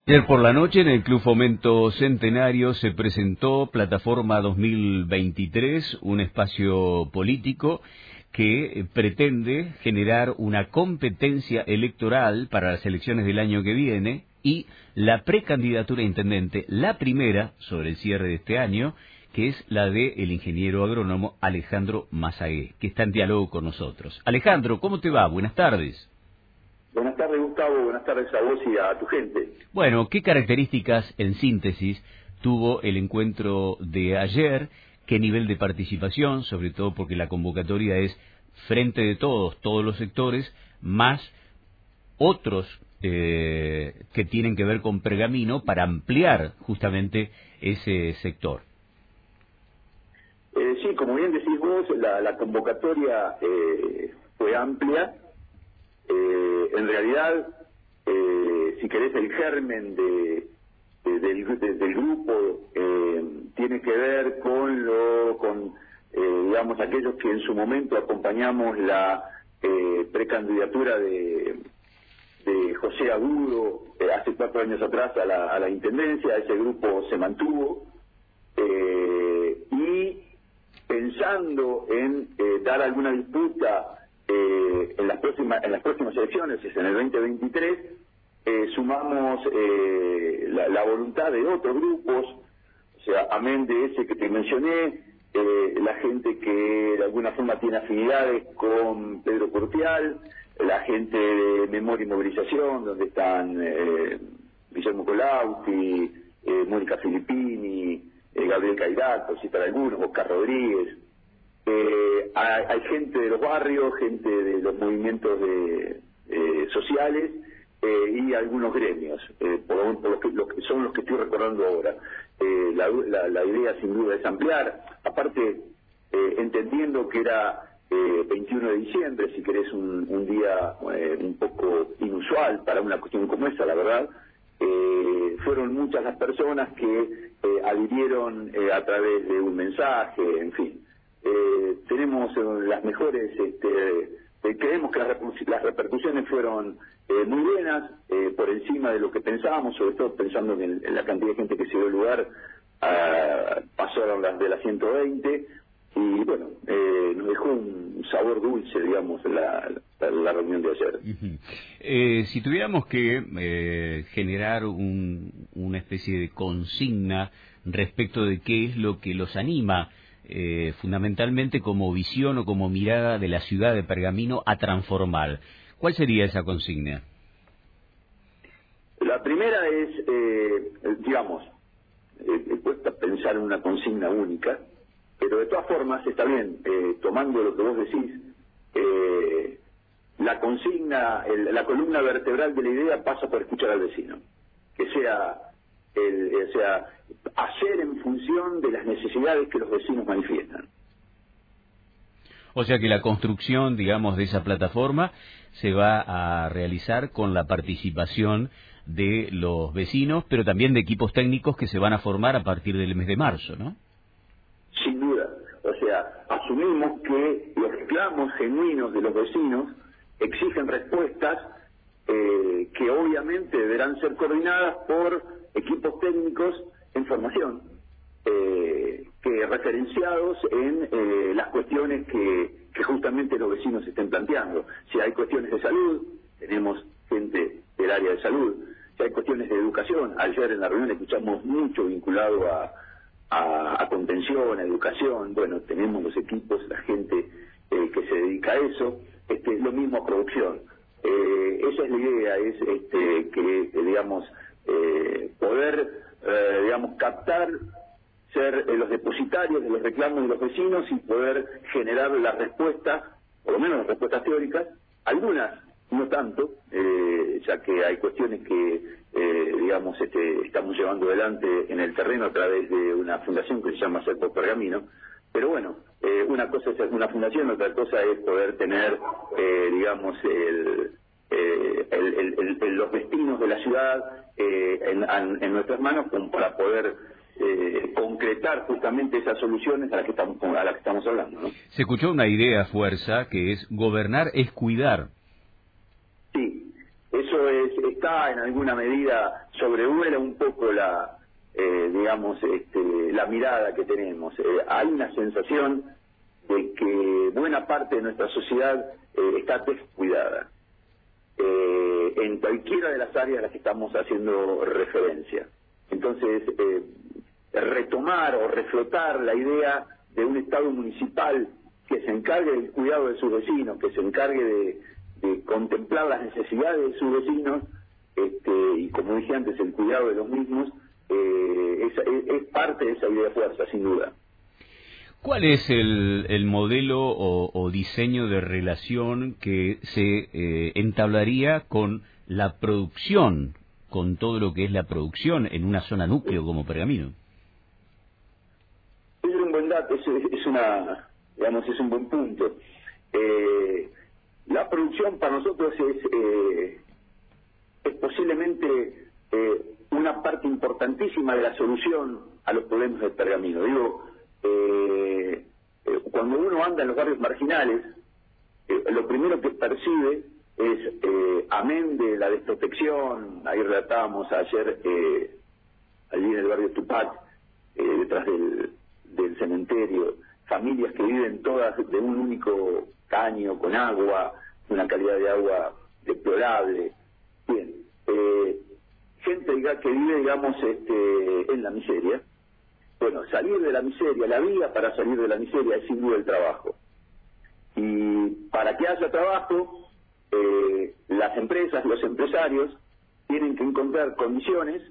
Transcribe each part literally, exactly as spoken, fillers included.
Ayer por la noche en el Club Fomento Centenario se presentó Plataforma dos mil veintitrés, un espacio político que pretende generar una competencia electoral para las elecciones del año que viene y la precandidatura a intendente, la primera sobre el cierre de este año, que es la del ingeniero agrónomo Alejandro Mazagué, que está en diálogo con nosotros. Alejandro, ¿cómo te va? Buenas tardes. Buenas tardes, Gustavo. Buenas tardes a vos y a tu gente. Bueno, ¿qué características, en síntesis, tuvo el encuentro de ayer? ¿Qué nivel de participación? Sobre todo porque la convocatoria es frente de todos, todos los sectores, más otros eh, que tienen que ver con Pergamino para ampliar justamente ese sector. Eh, sí, como bien decís vos, la, la convocatoria eh, fue amplia. Eh, en realidad, eh, si querés, el germen de, de, del, de, del grupo eh, tiene que ver con lo, con eh, digamos, aquellos que en su momento acompañamos la eh, precandidatura de, de José Agudo eh, hace cuatro años atrás a la, a la intendencia. Ese grupo se mantuvo eh, y pensando en eh, dar alguna disputa Eh, en las próximas en las próximas elecciones, es en el veinte veintitrés, eh, sumamos eh, la, la voluntad de otros grupos, o sea, amén de ese que te mencioné, eh, la gente que de alguna forma tiene afinidades con Pedro Cortial, la gente de Memoria y Movilización, donde están eh, Guillermo Colauti, eh, Mónica Filippini, eh, Gabriel Cairat, por citar algunos, Oscar Rodríguez. Eh, hay, hay gente de los barrios, gente de los movimientos de, eh, sociales eh, y algunos gremios, eh, por, por los que, los que son los que estoy recordando ahora. Eh, la, la, la idea sin duda es ampliar, aparte eh, entendiendo que era eh, veintiuno de diciembre, si querés un, un día eh, un poco inusual para una cuestión como esa, la verdad. Eh, fueron muchas las personas que eh, adhirieron eh, a través de un mensaje, en fin. Eh, tenemos eh, las mejores, este, eh, creemos que las, las repercusiones fueron eh, muy buenas, eh, por encima de lo que pensábamos, sobre todo pensando en, el, en la cantidad de gente que se dio lugar, uh, pasaron las de las ciento veinte, y bueno, eh, nos dejó un sabor dulce, digamos, la, la, la reunión de ayer. Uh-huh. eh, si tuviéramos que eh, generar un, una especie de consigna respecto de qué es lo que los anima, Eh, fundamentalmente como visión o como mirada de la ciudad de Pergamino a transformar, ¿cuál sería esa consigna? La primera es, eh, digamos, eh, cuesta pensar en una consigna única, pero de todas formas está bien, eh, tomando lo que vos decís, eh, la consigna, el, la columna vertebral de la idea pasa por escuchar al vecino, que sea, el, o sea, hacer en función de las necesidades que los vecinos manifiestan. O sea que la construcción, digamos, de esa plataforma se va a realizar con la participación de los vecinos, pero también de equipos técnicos que se van a formar a partir del mes de marzo, ¿no? Sin duda. O sea, asumimos que los reclamos genuinos de los vecinos exigen respuestas eh, que obviamente deberán ser coordinadas por equipos técnicos en formación, eh, que referenciados en eh, las cuestiones que, que justamente los vecinos estén planteando. Si hay cuestiones de salud, tenemos gente del área de salud. Si hay cuestiones de educación, ayer en la reunión escuchamos mucho vinculado a, a, a contención, a educación. Bueno, tenemos los equipos, la gente eh, que se dedica a eso. Este, lo mismo a producción. Eh, esa es la idea, es este, que, digamos, eh, poder Eh, digamos, captar, ser eh, los depositarios de los reclamos de los vecinos y poder generar las respuestas, por lo menos las respuestas teóricas, algunas no tanto, eh, ya que hay cuestiones que, eh, digamos, este, estamos llevando adelante en el terreno a través de una fundación que se llama Ser por Pergamino, pero bueno, eh, una cosa es una fundación, otra cosa es poder tener, eh, digamos, el... Eh, el, el, el, el, los destinos de la ciudad eh, en, en, en nuestras manos como para poder eh, concretar justamente esas soluciones a las que estamos, a las que estamos hablando, ¿no? Se escuchó una idea fuerza que es gobernar es cuidar. Sí, eso es, está quizá en alguna medida sobrevuela un poco la, eh, digamos, este, la mirada que tenemos. Eh, hay una sensación de que buena parte de nuestra sociedad eh, está descuidada eh, en cualquiera de las áreas a las que estamos haciendo referencia. Entonces, eh, retomar o reflotar la idea de un Estado municipal que se encargue del cuidado de sus vecinos, que se encargue de, de contemplar las necesidades de sus vecinos, este, y como dije antes, el cuidado de los mismos, eh, es, es, es parte de esa idea de fuerza, sin duda. ¿Cuál es el, el modelo o, o diseño de relación que se eh, entablaría con la producción, con todo lo que es la producción en una zona núcleo como Pergamino? Es un buen dato, es, es una, digamos, es un buen punto. Eh, la producción para nosotros es, eh, es posiblemente eh, una parte importantísima de la solución a los problemas del Pergamino. Digo, eh, eh, cuando uno anda en los barrios marginales, eh, lo primero que percibe es, eh, amén de la desprotección, ahí relatábamos ayer, eh, allí en el barrio Tupac, eh, detrás del, del cementerio, familias que viven todas de un único caño, con agua, una calidad de agua deplorable. Bien, eh, gente que vive, digamos, este, en la miseria. Bueno, salir de la miseria, la vía para salir de la miseria es sin duda el trabajo. Y para que haya trabajo, eh, las empresas, los empresarios, tienen que encontrar condiciones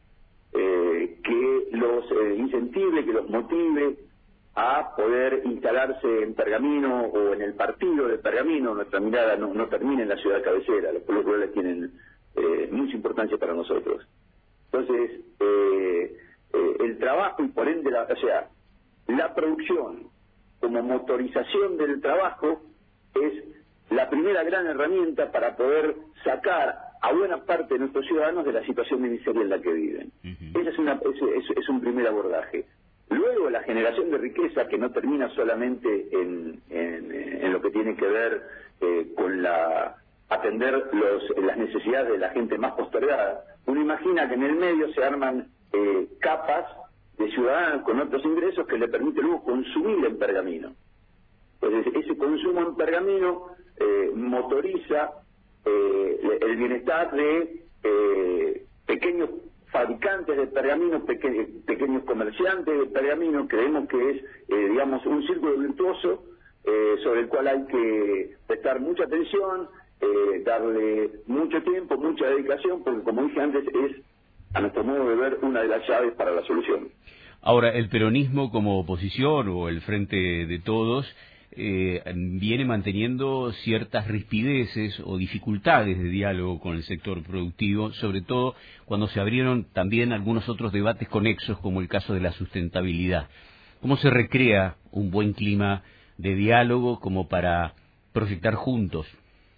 eh, que los eh, incentive, que los motive a poder instalarse en Pergamino o en el partido de Pergamino. Nuestra mirada no, no termina en la ciudad cabecera, los pueblos rurales tienen eh, mucha importancia para nosotros. Entonces, eh, eh, el trabajo y por ende, la, o sea, la producción como motorización del trabajo es la primera gran herramienta para poder sacar a buena parte de nuestros ciudadanos de la situación de miseria en la que viven. Uh-huh. Ese es, una, ese es, es un primer abordaje. Luego, la generación de riqueza, que no termina solamente en, en, en lo que tiene que ver eh, con la atender los, las necesidades de la gente más postergada. Uno imagina que en el medio se arman eh, capas de ciudadanos con otros ingresos que le permiten luego consumir en Pergamino. Entonces, ese consumo en Pergamino eh, motoriza eh, el bienestar de eh, pequeños fabricantes de Pergamino, peque pequeños comerciantes de Pergamino. Creemos que es, eh, digamos, un círculo virtuoso eh, sobre el cual hay que prestar mucha atención, eh, darle mucho tiempo, mucha dedicación, porque como dije antes, es, a nuestro modo de ver, una de las llaves para la solución. Ahora, el peronismo como oposición o el Frente de Todos eh, viene manteniendo ciertas rispideces o dificultades de diálogo con el sector productivo, sobre todo cuando se abrieron también algunos otros debates conexos, como el caso de la sustentabilidad. ¿Cómo se recrea un buen clima de diálogo como para proyectar juntos?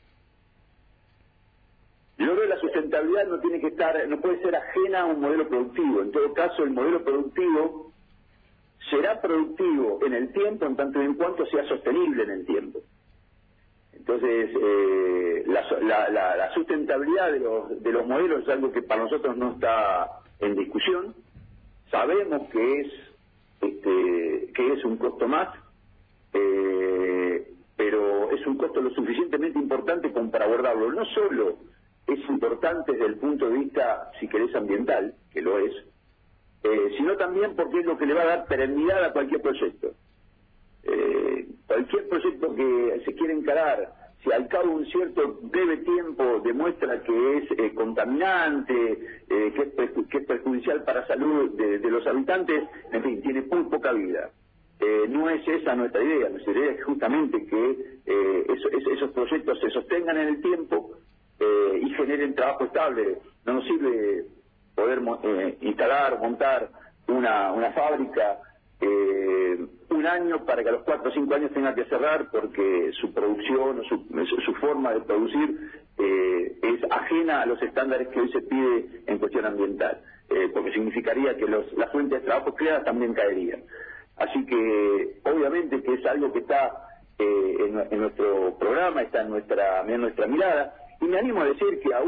Yo creo que la sustentabilidad no tiene que estar, no puede ser ajena a un modelo productivo. En todo caso, el modelo productivo será productivo en el tiempo en tanto y en cuanto sea sostenible en el tiempo. Entonces, eh, la, la, la, la sustentabilidad de los, de los modelos es algo que para nosotros no está en discusión. Sabemos que es, este, que es un costo más, eh, pero es un costo lo suficientemente importante como para abordarlo. No solo es importante desde el punto de vista, si querés, ambiental, que lo es, eh, sino también porque es lo que le va a dar perennidad a cualquier proyecto. Eh, cualquier proyecto que se quiera encarar, si al cabo de un cierto breve tiempo demuestra que es eh, contaminante, eh, que, es perju que es perjudicial para la salud de, de los habitantes, en fin, tiene muy poca vida. Eh, no es esa nuestra idea. Nuestra idea es justamente que eh, eso, esos proyectos se sostengan en el tiempo eh, y generen trabajo estable. No nos sirve poder eh, instalar, montar una, una fábrica eh, un año para que a los cuatro o cinco años tenga que cerrar porque su producción o su, su forma de producir eh, es ajena a los estándares que hoy se pide en cuestión ambiental, eh, porque significaría que los, las fuentes de trabajo creadas también caerían. Así que obviamente que es algo que está eh, en, en nuestro programa, está en nuestra, en nuestra mirada, y me animo a decir que aún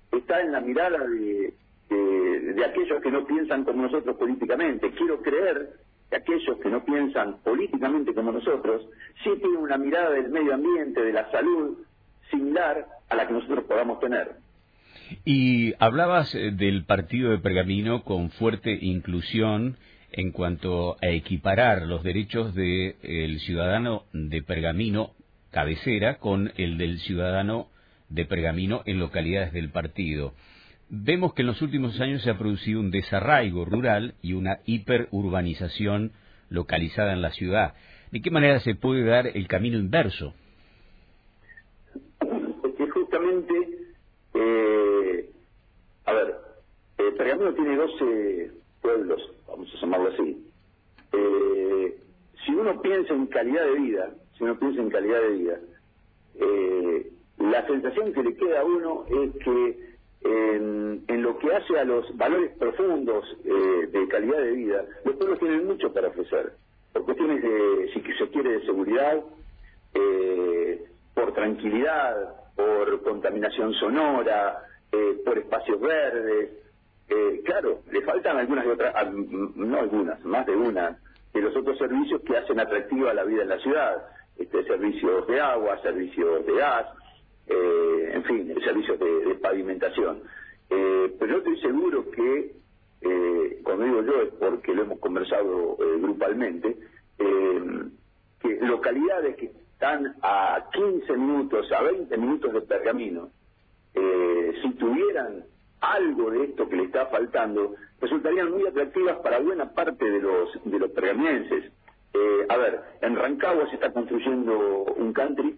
está en la mirada de, de, de aquellos que no piensan como nosotros políticamente. Quiero creer que aquellos que no piensan políticamente como nosotros sí tienen una mirada del medio ambiente, de la salud, similar a la que nosotros podamos tener. Y hablabas del partido de Pergamino con fuerte inclusión en cuanto a equiparar los derechos del ciudadano de Pergamino cabecera con el del ciudadano de Pergamino en localidades del partido. Vemos que en los últimos años se ha producido un desarraigo rural y una hiperurbanización localizada en la ciudad. ¿De qué manera se puede dar el camino inverso? Porque justamente, eh, a ver, eh, Pergamino tiene doce pueblos, vamos a llamarlo así. Eh, si uno piensa en calidad de vida, si uno piensa en calidad de vida, eh, la sensación que le queda a uno es que en, en lo que hace a los valores profundos eh, de calidad de vida, los pueblos tienen mucho para ofrecer, por cuestiones de, si se quiere, de seguridad, eh, por tranquilidad, por contaminación sonora, eh, por espacios verdes. Eh, claro, le faltan algunas de otras, no algunas, más de una, de los otros servicios que hacen atractiva la vida en la ciudad, este, servicios de agua, servicios de gas, eh, en fin, servicios de, de pavimentación. Eh, pero yo estoy seguro que, eh, cuando digo yo es porque lo hemos conversado eh, grupalmente, eh, que localidades que están a quince minutos, a veinte minutos de Pergamino, eh, si tuvieran algo de esto que le está faltando, resultarían muy atractivas para buena parte de los de los pergaminenses. Eh, a ver, en Rancagua se está construyendo un country,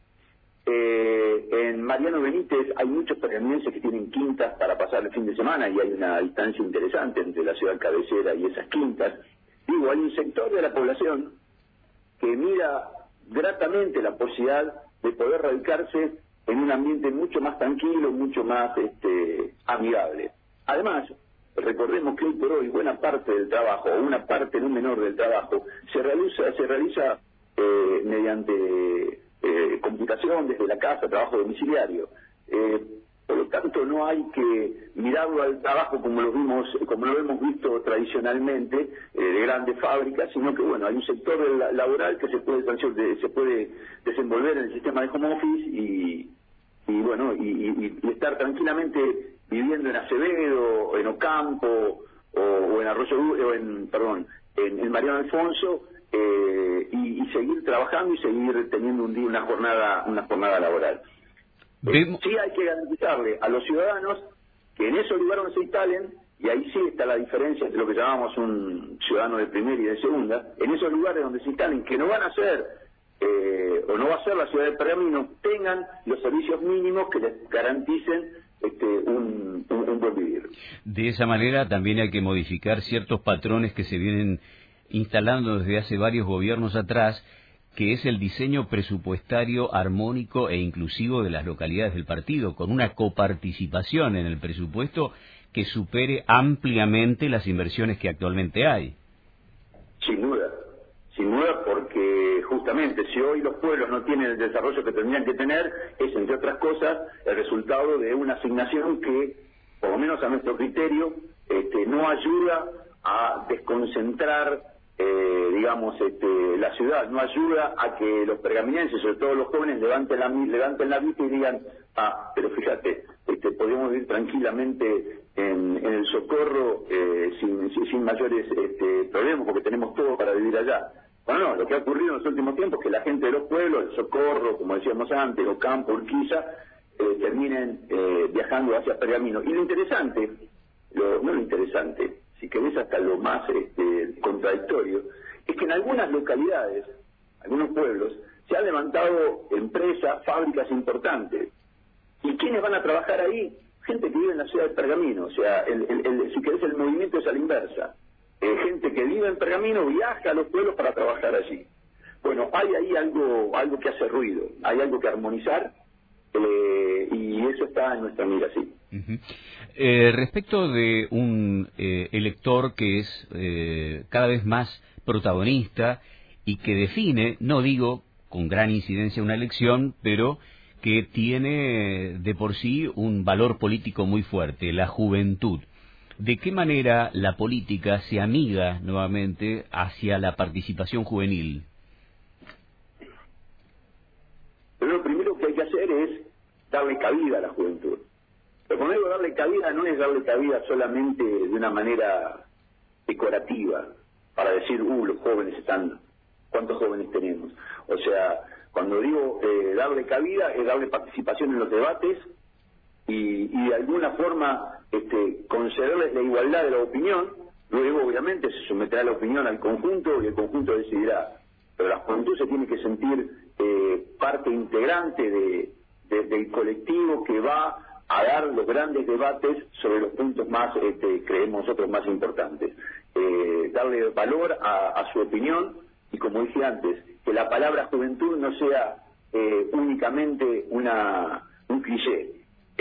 eh, en Mariano Benítez hay muchos pergaminenses que tienen quintas para pasar el fin de semana y hay una distancia interesante entre la ciudad cabecera y esas quintas. Digo, hay un sector de la población que mira gratamente la posibilidad de poder radicarse en un ambiente mucho más tranquilo, mucho más este, amigable. Además, recordemos que hoy por hoy buena parte del trabajo, o una parte no menor del trabajo, se realiza, se realiza eh, mediante eh, computación, desde la casa, trabajo domiciliario. Eh, por lo tanto, no hay que mirarlo al trabajo como lo vimos, como lo hemos visto tradicionalmente, eh, de grandes fábricas, sino que bueno, hay un sector laboral que se puede se puede desenvolver en el sistema de home office y y bueno, y, y, y estar tranquilamente viviendo en Acevedo, en Ocampo, o, o en Arroyo, o en, perdón, en, en Mariano Alfonso, eh, y, y seguir trabajando y seguir teniendo un día una jornada, una jornada laboral. Eh, sí hay que garantizarle a los ciudadanos que en esos lugares donde se instalen, y ahí sí está la diferencia entre lo que llamamos un ciudadano de primera y de segunda, en esos lugares donde se instalen, que no van a ser Eh, o no va a ser la ciudad de Pergamino, tengan los servicios mínimos que les garanticen este, un, un, un buen vivir. De esa manera también hay que modificar ciertos patrones que se vienen instalando desde hace varios gobiernos atrás, que es el diseño presupuestario armónico e inclusivo de las localidades del partido, con una coparticipación en el presupuesto que supere ampliamente las inversiones que actualmente hay. Sin duda. Sin duda, porque justamente si hoy los pueblos no tienen el desarrollo que tendrían que tener, es, entre otras cosas, el resultado de una asignación que, por lo menos a nuestro criterio, este, no ayuda a desconcentrar, eh, digamos, este, la ciudad, no ayuda a que los pergaminenses, sobre todo los jóvenes, levanten la, levanten la vista y digan, ah, pero fíjate, este, podemos vivir tranquilamente en, en el Socorro eh, sin, sin, sin mayores este, problemas, porque tenemos todo para vivir allá. Bueno, no, lo que ha ocurrido en los últimos tiempos es que la gente de los pueblos, el Socorro, como decíamos antes, Ocampo, Urquiza, eh, terminen eh, viajando hacia Pergamino. Y lo interesante, lo, no lo interesante, si querés hasta lo más este, contradictorio, es que en algunas localidades, algunos pueblos, se han levantado empresas, fábricas importantes. ¿Y quiénes van a trabajar ahí? Gente que vive en la ciudad de Pergamino, o sea, el, el, el, si querés el movimiento es a la inversa. Eh, gente que vive en Pergamino viaja a los pueblos para trabajar allí. Bueno, hay ahí algo algo que hace ruido, hay algo que armonizar, eh, y eso está en nuestra mira, sí. Uh-huh. Eh, respecto de un eh, elector que es eh, cada vez más protagonista y que define, no digo con gran incidencia una elección, pero que tiene de por sí un valor político muy fuerte, la juventud. ¿De qué manera la política se amiga nuevamente hacia la participación juvenil? Pero lo primero que hay que hacer es darle cabida a la juventud. Pero cuando digo darle cabida, no es darle cabida solamente de una manera decorativa, para decir, uh, los jóvenes están, ¿cuántos jóvenes tenemos? O sea, cuando digo eh, darle cabida, es darle participación en los debates y, y de alguna forma este, concederles la igualdad de la opinión. Luego, obviamente, se someterá la opinión al conjunto y el conjunto decidirá. Pero la juventud se tiene que sentir eh, parte integrante de, de, del colectivo que va a dar los grandes debates sobre los puntos más, este, creemos nosotros, más importantes. Eh, darle valor a, a su opinión y, como dije antes, que la palabra juventud no sea eh, únicamente una un cliché.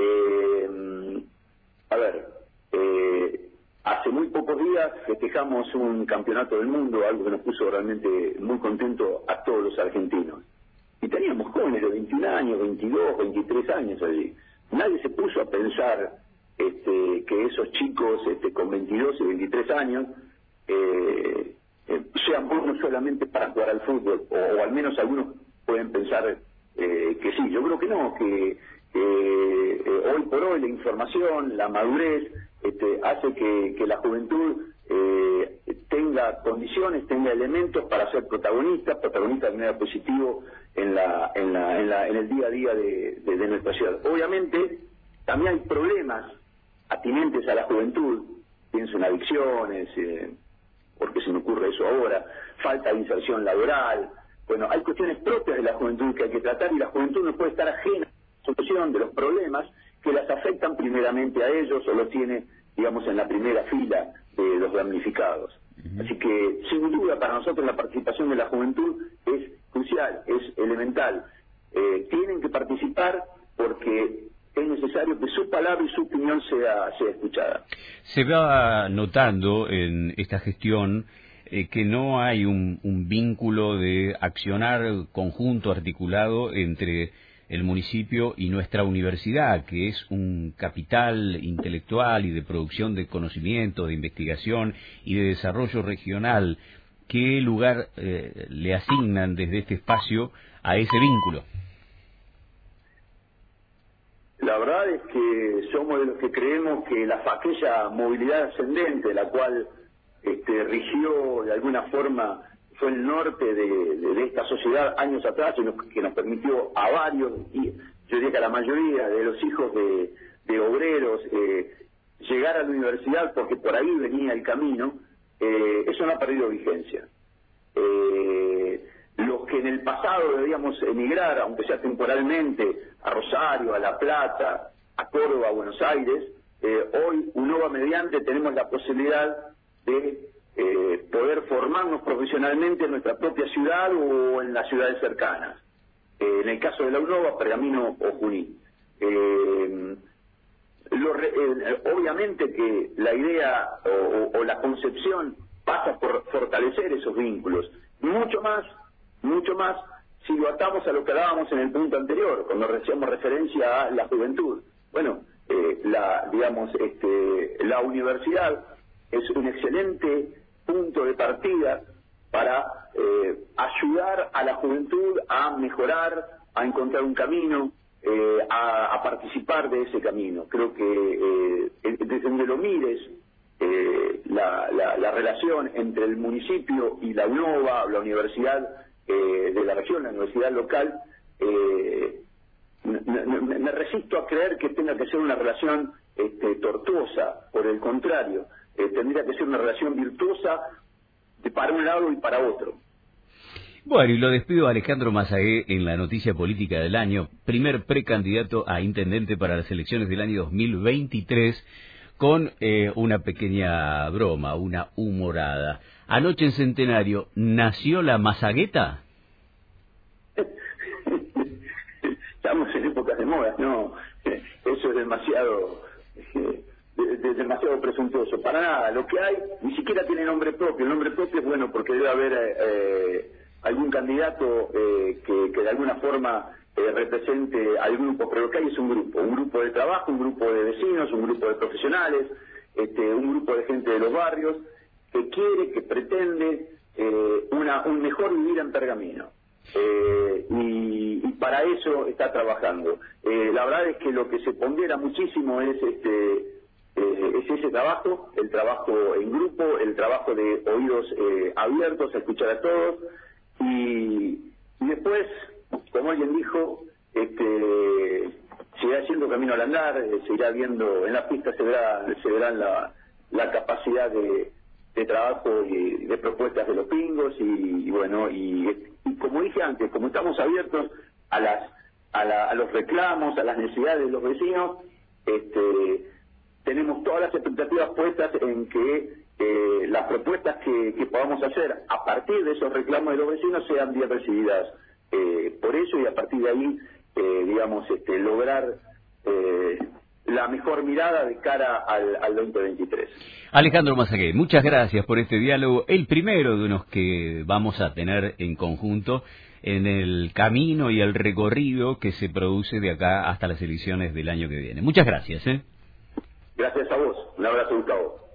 Eh, a ver, eh, hace muy pocos días festejamos un campeonato del mundo, algo que nos puso realmente muy contento a todos los argentinos. Y teníamos jóvenes de veintiún años, veintidós, veintitrés años allí. Nadie se puso a pensar este, que esos chicos este, con veintidós y veintitrés años eh, eh, sean buenos solamente para jugar al fútbol, o, o al menos algunos pueden pensar eh, que sí. Yo creo que no, que, que eh, hoy por hoy la información, la madurez, este, hace que, que la juventud eh, tenga condiciones, tenga elementos para ser protagonista, protagonista de manera positiva en la, en la, en la, en el día a día de, de, de nuestra ciudad. Obviamente, también hay problemas atinentes a la juventud, pienso en adicciones, eh, porque se me ocurre eso ahora, falta de inserción laboral. Bueno, hay cuestiones propias de la juventud que hay que tratar y la juventud no puede estar ajena a la solución de los problemas que las afectan primeramente a ellos o los tiene, digamos, en la primera fila de los damnificados. Uh-huh. Así que, sin duda, para nosotros la participación de la juventud es crucial, es elemental. Eh, tienen que participar porque es necesario que su palabra y su opinión sea, sea escuchada. Se va notando en esta gestión eh, que no hay un, un vínculo de accionar conjunto, articulado entre el municipio y nuestra universidad, que es un capital intelectual y de producción de conocimiento, de investigación y de desarrollo regional. ¿Qué lugar eh, le asignan desde este espacio a ese vínculo? La verdad es que somos de los que creemos que la aquella movilidad ascendente, la cual este, rigió de alguna forma, fue el norte de, de, de esta sociedad años atrás, y nos, que nos permitió a varios, y yo diría que a la mayoría de los hijos de, de obreros, eh, llegar a la universidad porque por ahí venía el camino, eh, eso no ha perdido vigencia. Eh, los que en el pasado debíamos emigrar, aunque sea temporalmente, a Rosario, a La Plata, a Córdoba, a Buenos Aires, eh, hoy, UNOVA mediante, tenemos la posibilidad de eh, poder formarnos profesionalmente en nuestra propia ciudad o en las ciudades cercanas. Eh, en el caso de la UNOVA, Pergamino o Junín. Eh, lo re, eh, obviamente que la idea o, o, o la concepción pasa por fortalecer esos vínculos. Mucho más, mucho más si lo atamos a lo que hablábamos en el punto anterior, cuando hacíamos referencia a la juventud. Bueno, eh, la, digamos, este, la universidad es un excelente punto de partida para eh, ayudar a la juventud a mejorar, a encontrar un camino, eh, a, a participar de ese camino. Creo que eh, desde donde lo mires, eh, la, la, la relación entre el municipio y la UNOVA, la universidad eh, de la región, la universidad local, eh, me, me, me resisto a creer que tenga que ser una relación este, tortuosa. Por el contrario, eh, tendría que ser una relación virtuosa de para un lado y para otro. Bueno, y lo despido a Alejandro Massagué en la noticia política del año, primer precandidato a intendente para las elecciones del año dos mil veintitrés, con eh, una pequeña broma, una humorada. Anoche en Centenario, ¿nació la Massagueta? Estamos en épocas de moda, no, eso es demasiado... De, de, demasiado presuntuoso, para nada. Lo que hay ni siquiera tiene nombre propio. El nombre propio es bueno porque debe haber eh, algún candidato eh, que, que de alguna forma eh, represente al grupo, pero lo que hay es un grupo, un grupo de trabajo, un grupo de vecinos, un grupo de profesionales, este, un grupo de gente de los barrios, que quiere, que pretende eh, una, un mejor vivir en Pergamino. Eh, y, y para eso está trabajando. Eh, la verdad es que lo que se pondera muchísimo es este eh, es ese trabajo, el trabajo en grupo, el trabajo de oídos eh, abiertos, a escuchar a todos, y, y después, como alguien dijo, este se irá haciendo camino al andar, eh, se irá viendo, en la pista se verá, se verán la, la capacidad de, de trabajo y de propuestas de los pingos, y, y bueno, y, y como dije antes, como estamos abiertos a las a, la, a los reclamos, a las necesidades de los vecinos, este tenemos todas las expectativas puestas en que eh, las propuestas que, que podamos hacer a partir de esos reclamos de los vecinos sean bien recibidas eh, por eso, y a partir de ahí Eh, digamos, este, lograr eh, la mejor mirada de cara al, al veinte veintitrés. Alejandro Massagué, muchas gracias por este diálogo, el primero de unos que vamos a tener en conjunto en el camino y el recorrido que se produce de acá hasta las elecciones del año que viene. Muchas gracias. ¿eh? Gracias a vos. Un abrazo, Gustavo.